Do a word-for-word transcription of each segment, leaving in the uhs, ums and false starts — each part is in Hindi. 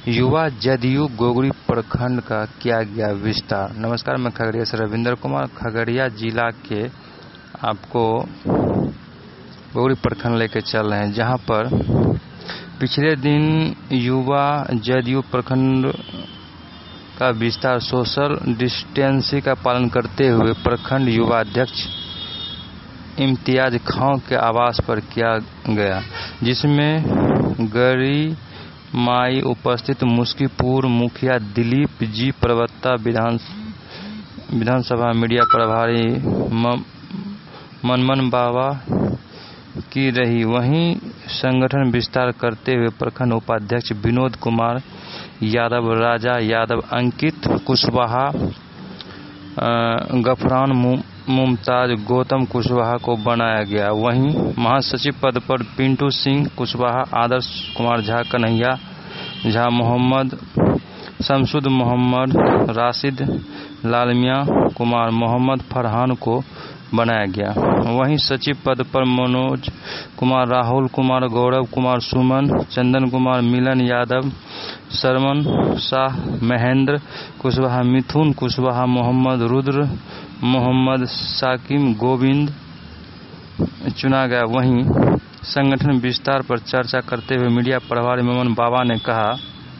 युवा जदयू गोगरी प्रखंड का किया गया विस्तार। नमस्कार, मैं खगड़िया से रविंद्र कुमार खगड़िया जिला के आपको गोगरी प्रखंड लेके चल रहे हैं, जहां पर पिछले दिन युवा जदयू प्रखंड का विस्तार सोशल डिस्टेंसिंग का पालन करते हुए प्रखंड युवा अध्यक्ष इम्तियाज खां के आवास पर किया गया, जिसमें गरी माई उपस्थित मुस्कीपुर मुखिया दिलीप जी, प्रवक्ता विधान विधानसभा मीडिया प्रभारी मनमन बाबा की रही। वहीं संगठन विस्तार करते हुए प्रखंड उपाध्यक्ष विनोद कुमार यादव, राजा यादव, अंकित कुशवाहा, गफरान मुमताज, गौतम कुशवाहा को बनाया गया। वहीं महासचिव पद पर पिंटू सिंह कुशवाहा, आदर्श कुमार झा, कन्हैया झा, मोहम्मद शमसुद, मोहम्मद राशिद, लालमिया कुमार, मोहम्मद फरहान को बनाया गया। वहीं सचिव पद पर मनोज कुमार, राहुल कुमार, गौरव कुमार, सुमन, चंदन कुमार, मिलन यादव, सरमन शाह, महेंद्र कुशवाहा, मिथुन कुशवाहा, मोहम्मद रुद्र, मोहम्मद साकिम, गोविंद चुना गया। वहीं संगठन विस्तार पर चर्चा करते हुए मीडिया प्रभारी मनमन बाबा ने कहा,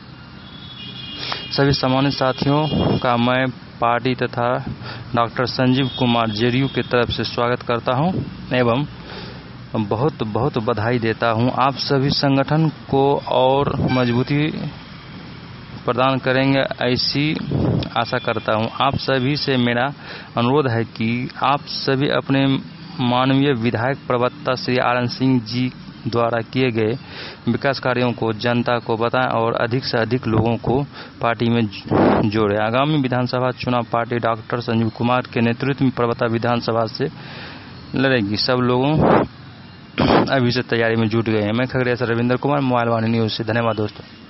सभी सम्मानित साथियों का मैं पार्टी तथा डॉक्टर संजीव कुमार जेडीयू की तरफ से स्वागत करता हूं एवं बहुत बहुत बधाई देता हूं। आप सभी संगठन को और मजबूती प्रदान करेंगे, ऐसी आशा करता हूं। आप सभी से मेरा अनुरोध है कि आप सभी अपने माननीय विधायक प्रवक्ता श्री आर एन सिंह जी द्वारा किए गए विकास कार्यों को जनता को बताएं और अधिक से अधिक लोगों को पार्टी में जोड़ें। आगामी विधानसभा चुनाव पार्टी डॉक्टर संजीव कुमार के नेतृत्व में प्रवक्ता विधानसभा से लड़ेगी। सब लोगों अभी से तैयारी में जुट गए हैं। मैं खगड़िया से रविंद्र कुमार, मोबाइल वाणी न्यूज से। धन्यवाद दोस्तों।